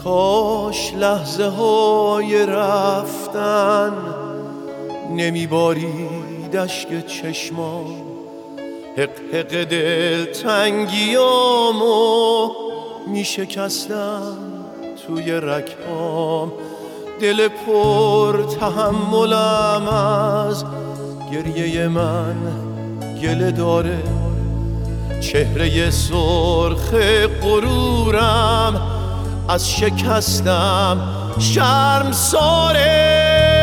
کاش لحظه های رفتن نمیبارید اشک چشمان، حق حق دل تنگیامو میشکستم توی رکام. دل پر تحملم از گریه من گله داره، چهره سرخ غرورم از شکستم شرمساره.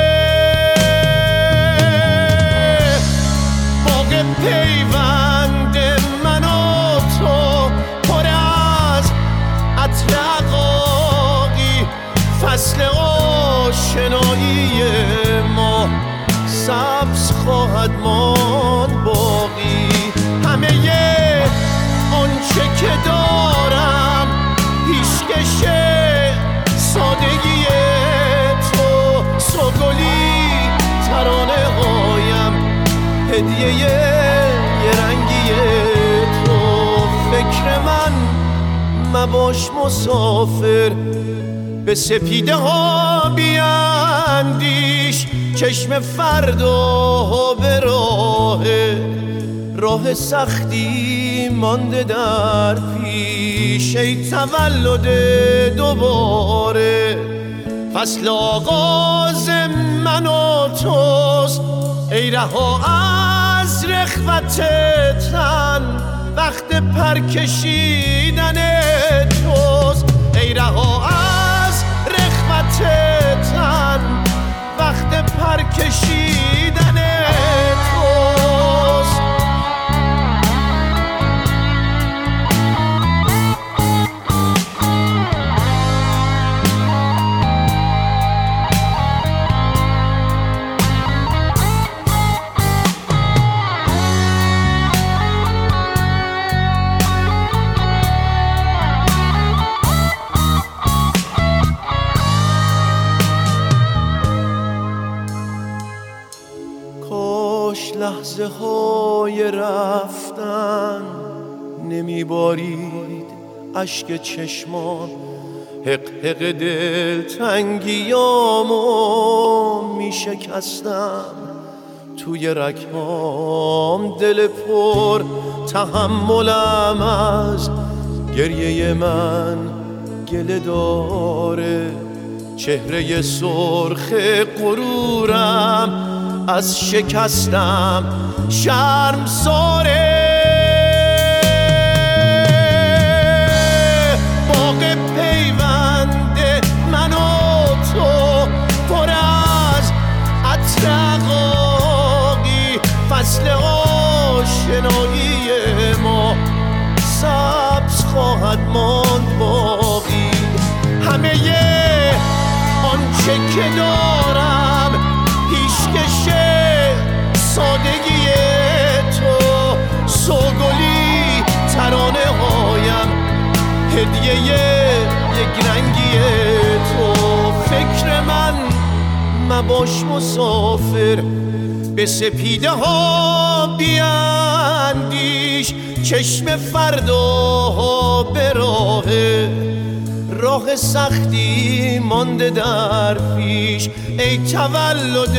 باغ پیوند من و تو پر از عطر عقاقی، فصل آشنایی ما سبز خواهد ماند باقی. همه آنچه که دارم پیشکش سادگی تو، سوگلی ترانه هایم هدیه یه رنگی تو. فکر من مباش مسافر، به سپیده ها بیاندیش، چشم فردا به راه سختی مانده در پیش. ای تولد دوباره، فصل آغاز من و توست. ای رها از رخوت تن، وقت پر کشیدن توست. ای رها از رخوت تن، وقت پر کشیدن توست. کاش لحظه های رفتن نمیبارید اشک چشمان، حق حق دل تنگیامو میشکستم توی رکام. دل پر تحملم از گریه من گله داره، چهره سرخ غرورم از شکستم شرمساره. باغ پیوند من و تو پر از عطر عقاقی، فصل آشنایی ما سبز خواهد ماند باقی. همه آنچه که دارم پیشکش سادگی تو، سوگلی ترانه هایم هدیه یک رنگی تو. فکر من مباش مسافر، به سپیده ها بیاندیش، چشم فردا به راه سختی مانده در پیش. ای تولد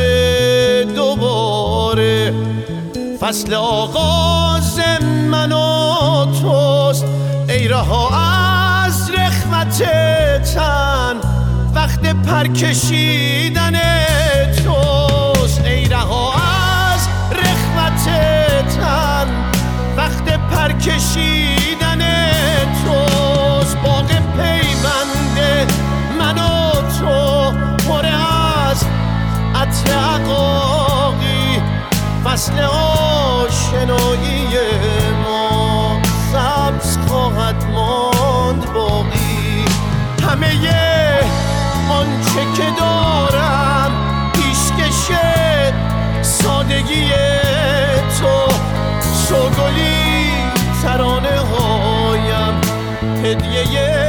دوباره، فصل آغاز من و توست. ای رها از رخوت تن، وقت پر کشیدن توست. ای رها از رخوت تن، وقت پر کشیدن توست. باغ پیوند من و تو پر از عطر عقاقی، فصل آشنایی ما سبز خواهد ماند باقی. همه آنچه که دارم پیشکش سادگی تو، سوگلی ترانه هایم هدیه